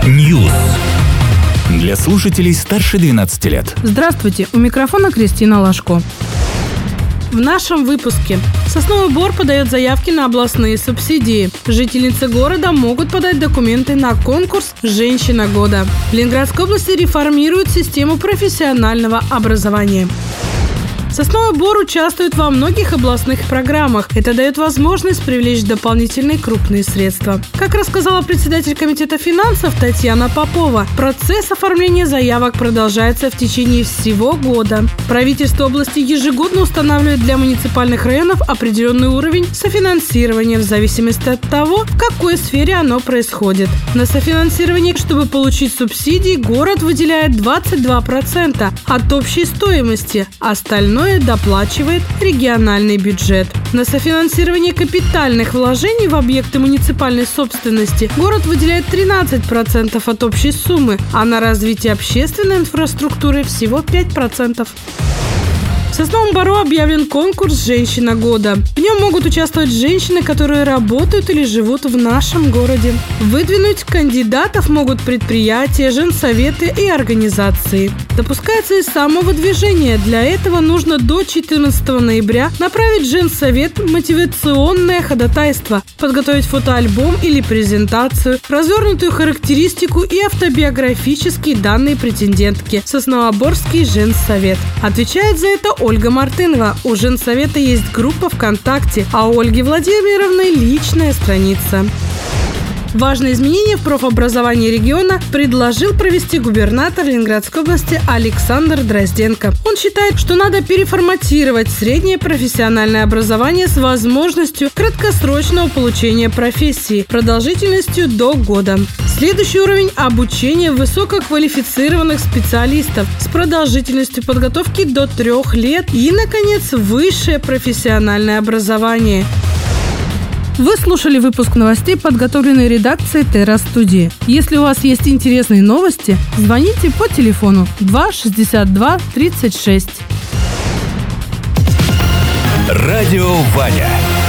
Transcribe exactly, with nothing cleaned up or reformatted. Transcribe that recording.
News. Для слушателей старше двенадцати лет. Здравствуйте, у микрофона Кристина Лашко. В нашем выпуске. Сосновый Бор подает заявки на областные субсидии. Жительницы города могут подать документы на конкурс «Женщина года». В Ленинградской области реформируют систему профессионального образования. Сосновый Бор участвует во многих областных программах. Это дает возможность привлечь дополнительные крупные средства. Как рассказала председатель комитета финансов Татьяна Попова, процесс оформления заявок продолжается в течение всего года. Правительство области ежегодно устанавливает для муниципальных районов определенный уровень софинансирования в зависимости от того, в какой сфере оно происходит. На софинансирование, чтобы получить субсидии, город выделяет двадцать два процента от общей стоимости, остальное доплачивает региональный бюджет. На софинансирование капитальных вложений в объекты муниципальной собственности город выделяет тринадцать процентов от общей суммы, а на развитие общественной инфраструктуры всего пять процентов. В Сосновом Бору объявлен конкурс «Женщина года». В нем могут участвовать женщины, которые работают или живут в нашем городе. Выдвинуть кандидатов могут предприятия, женсоветы и организации. Допускается и самовыдвижение. Для этого нужно до четырнадцатого ноября направить в женсовет мотивационное ходатайство, подготовить фотоальбом или презентацию, развернутую характеристику и автобиографические данные претендентки. Сосновоборский женсовет. Отвечает за это Ольга Мартынова. У женсовета есть группа ВКонтакте, а у Ольги Владимировны личная страница. Важные изменения в профобразовании региона предложил провести губернатор Ленинградской области Александр Дрозденко. Он считает, что надо переформатировать среднее профессиональное образование с возможностью краткосрочного получения профессии продолжительностью до года. Следующий уровень – обучение высококвалифицированных специалистов с продолжительностью подготовки до трех лет и, наконец, высшее профессиональное образование. Вы слушали выпуск новостей, подготовленный редакцией Терра-студии. Если у вас есть интересные новости, звоните по телефону два шестьдесят два тридцать шесть. Радио Ваня.